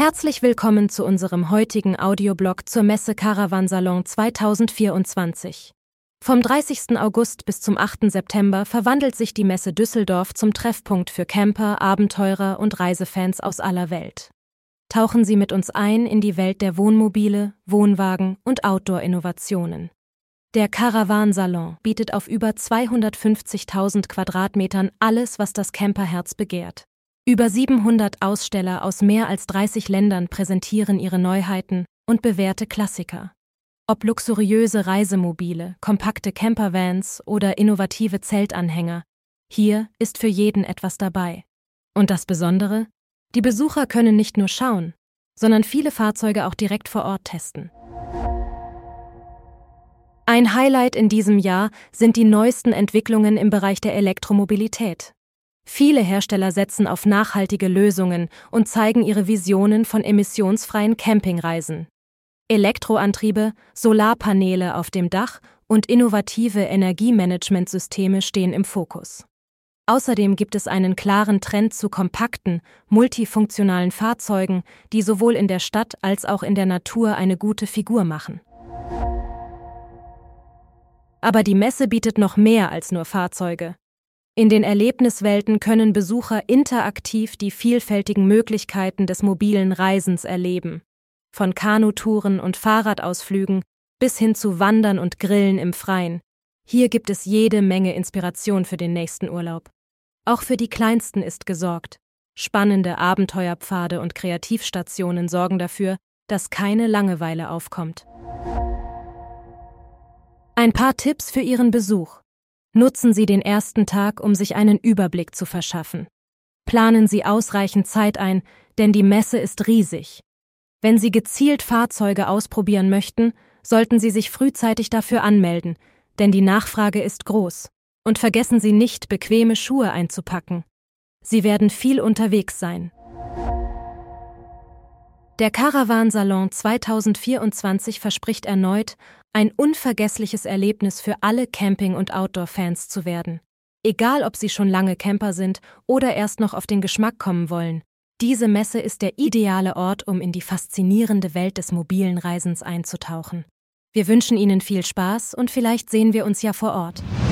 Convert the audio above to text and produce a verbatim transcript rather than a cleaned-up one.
Herzlich willkommen zu unserem heutigen Audioblog zur Messe Caravansalon zweitausendvierundzwanzig. Vom dreißigsten August bis zum achten September verwandelt sich die Messe Düsseldorf zum Treffpunkt für Camper, Abenteurer und Reisefans aus aller Welt. Tauchen Sie mit uns ein in die Welt der Wohnmobile, Wohnwagen und Outdoor-Innovationen. Der Caravansalon bietet auf über zweihundertfünfzigtausend Quadratmetern alles, was das Camperherz begehrt. Über siebenhundert Aussteller aus mehr als dreißig Ländern präsentieren ihre Neuheiten und bewährte Klassiker. Ob luxuriöse Reisemobile, kompakte Campervans oder innovative Zeltanhänger, hier ist für jeden etwas dabei. Und das Besondere? Die Besucher können nicht nur schauen, sondern viele Fahrzeuge auch direkt vor Ort testen. Ein Highlight in diesem Jahr sind die neuesten Entwicklungen im Bereich der Elektromobilität. Viele Hersteller setzen auf nachhaltige Lösungen und zeigen ihre Visionen von emissionsfreien Campingreisen. Elektroantriebe, Solarpaneele auf dem Dach und innovative Energiemanagementsysteme stehen im Fokus. Außerdem gibt es einen klaren Trend zu kompakten, multifunktionalen Fahrzeugen, die sowohl in der Stadt als auch in der Natur eine gute Figur machen. Aber die Messe bietet noch mehr als nur Fahrzeuge. In den Erlebniswelten können Besucher interaktiv die vielfältigen Möglichkeiten des mobilen Reisens erleben. Von Kanutouren und Fahrradausflügen bis hin zu Wandern und Grillen im Freien. Hier gibt es jede Menge Inspiration für den nächsten Urlaub. Auch für die Kleinsten ist gesorgt. Spannende Abenteuerpfade und Kreativstationen sorgen dafür, dass keine Langeweile aufkommt. Ein paar Tipps für Ihren Besuch. Nutzen Sie den ersten Tag, um sich einen Überblick zu verschaffen. Planen Sie ausreichend Zeit ein, denn die Messe ist riesig. Wenn Sie gezielt Fahrzeuge ausprobieren möchten, sollten Sie sich frühzeitig dafür anmelden, denn die Nachfrage ist groß. Und vergessen Sie nicht, bequeme Schuhe einzupacken. Sie werden viel unterwegs sein. Der Caravansalon zweitausendvierundzwanzig verspricht erneut, ein unvergessliches Erlebnis für alle Camping- und Outdoor-Fans zu werden. Egal, ob Sie schon lange Camper sind oder erst noch auf den Geschmack kommen wollen, diese Messe ist der ideale Ort, um in die faszinierende Welt des mobilen Reisens einzutauchen. Wir wünschen Ihnen viel Spaß und vielleicht sehen wir uns ja vor Ort.